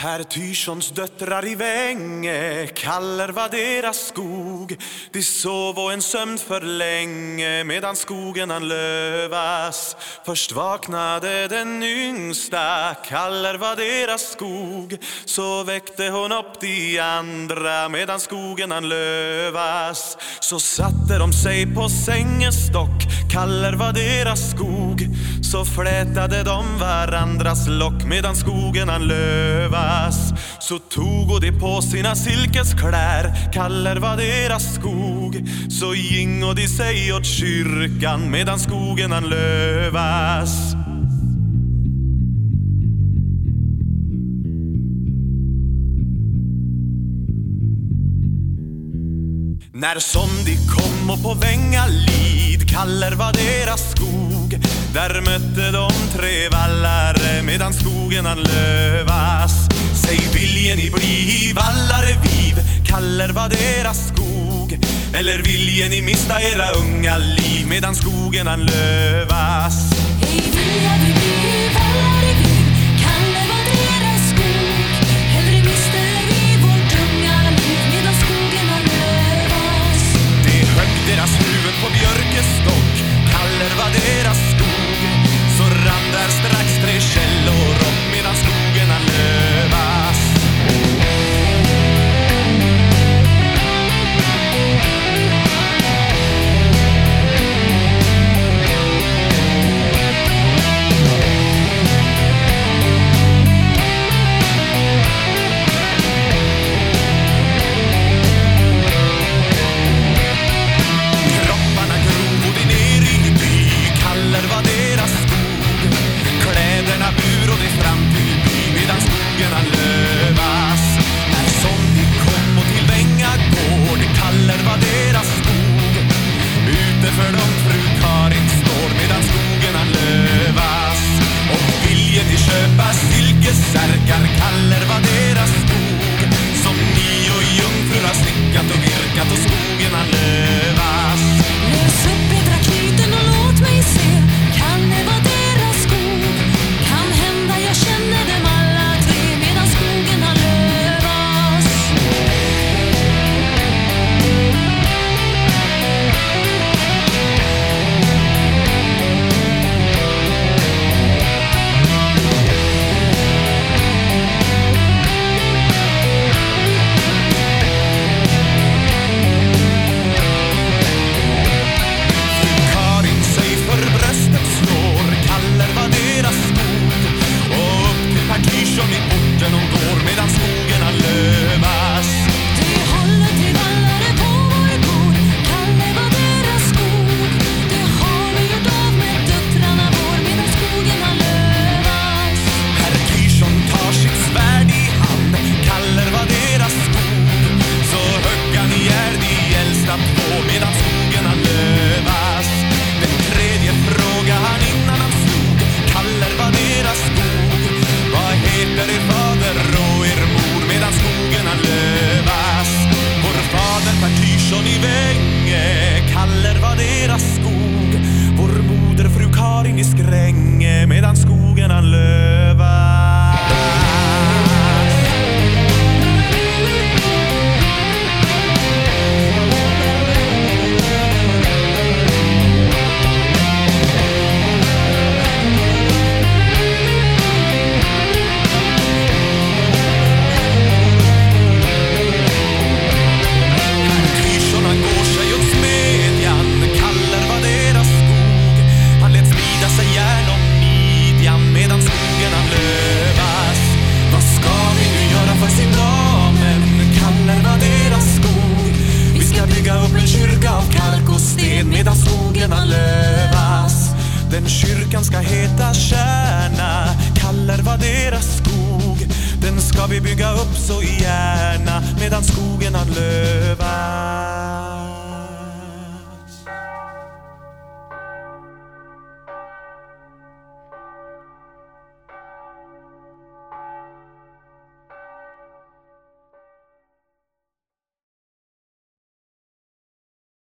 Per Tyrssons döttrar i Vänge, Kaller var deras skog. De sov och en sömn för länge, medan skogen han lövas. Först vaknade den yngsta, Kaller var deras skog. Så väckte hon upp de andra, medan skogen han lövas. Så satte de sig på sängens stock, Kaller var deras skog. Så flätade de varandras lock, medan skogen han lövas. Så tog de på sina silkeskläder, Kaller var deras skog. Så gingo de sig åt kyrkan, medan skogen han lövas. När som de kom och på Vängalid, Kaller var deras skog. Där mötte de tre vallare, medan skogen han lövas. Säg viljen ni bli vallare viv, Kaller var deras skog. Eller viljen ni mista era unga liv, medan skogen han lövas. Hej vilja vi bli vallare viv, Kaller var deras skog. Hellre miste vi vårt unga liv, medan skogen han lövas. Det högg deras huvud på björkestock, Kaller var deras skog. Så rann där strax tre källor upp, medan skogen han lövas. Kropparna grov och ner i by, Kaller var deras skog. Kläderna bur och det fram till by, medan skogen han lövas. När som de kom och till Vängagård, Kaller var deras skog. Ute för dem fru Karin står, medan skogen han lövas. Och viljen de köpa silkesärkar, Kaller var deras skog. Som ni och jungfrur har snickat och virkat, och skogen han lövas. Lös upp edra knyten och låt mig se, Kaller var deras skog. Kan hända jag känner dem alla tre, medan skogen han lövas. Karin sig för bröstet slår, Kaller var deras skog. Och upp till Per Tyrsson i porten hon går, medan skogen han lövas. Det håller till vallare på vår gård, Kaller var deras skog. Det har vi gjort av med döttrarna vår, medan skogen han lövas. Per Tyrsson tar sitt svärd i hand, Kaller var deras skog. Så högg han ihjäl de äldsta två, medan skogen han lövas. Den tredje fråga han innan han slog, Kaller var deras skog. Vad heter er fader och er mor, medan skogen han lövas. Vår fader Per Tyrsson i Vänge, Kaller var deras skog. Vår moder fru Karin i Skränge, medan skogen han lövas. Tyrsson han går sig åt smedjan, Kaller var deras skog. Han lät smida sig järn om midjan, medan skogen han lövas. Vad ska vi nu göra för sin damen, Kaller var deras skog. Vi ska bygga upp en kyrka av kalk och sten, medan skogen han lövas. Den kyrkan ska heta Kärna, Kaller var deras skog. Den ska vi bygga upp så gärna, medan skogen han lövas.